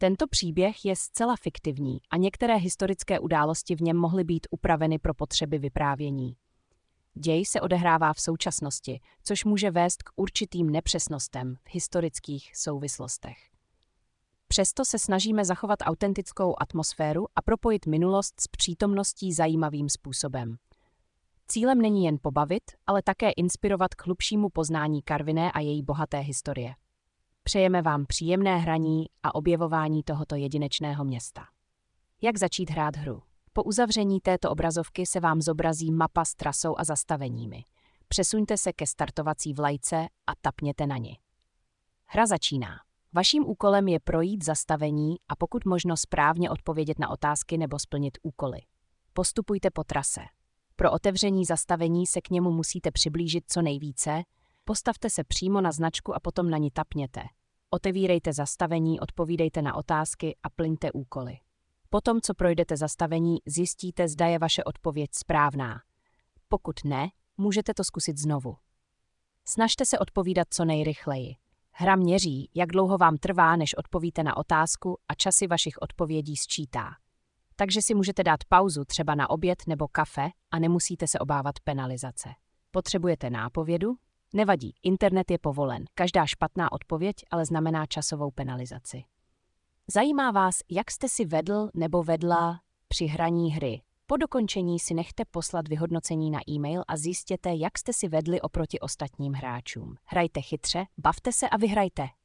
Tento příběh je zcela fiktivní a některé historické události v něm mohly být upraveny pro potřeby vyprávění. Děj se odehrává v současnosti, což může vést k určitým nepřesnostem v historických souvislostech. Přesto se snažíme zachovat autentickou atmosféru a propojit minulost s přítomností zajímavým způsobem. Cílem není jen pobavit, ale také inspirovat k hlubšímu poznání Karviné a její bohaté historie. Přejeme vám příjemné hraní a objevování tohoto jedinečného města. Jak začít hrát hru? Po uzavření této obrazovky se vám zobrazí mapa s trasou a zastaveními. Přesuňte se ke startovací vlajce a tapněte na ni. Hra začíná. Vaším úkolem je projít zastavení a pokud možno správně odpovědět na otázky nebo splnit úkoly. Postupujte po trase. Pro otevření zastavení se k němu musíte přiblížit co nejvíce, postavte se přímo na značku a potom na ni tapněte. Otevírejte zastavení, odpovídejte na otázky a plňte úkoly. Potom, co projdete zastavení, zjistíte, zda je vaše odpověď správná. Pokud ne, můžete to zkusit znovu. Snažte se odpovídat co nejrychleji. Hra měří, jak dlouho vám trvá, než odpovíte na otázku a časy vašich odpovědí sčítá. Takže si můžete dát pauzu třeba na oběd nebo kafe a nemusíte se obávat penalizace. Potřebujete nápovědu? Nevadí, internet je povolen. Každá špatná odpověď ale znamená časovou penalizaci. Zajímá vás, jak jste si vedl nebo vedla při hraní hry. Po dokončení si nechte poslat vyhodnocení na e-mail a zjistěte, jak jste si vedli oproti ostatním hráčům. Hrajte chytře, bavte se a vyhrajte.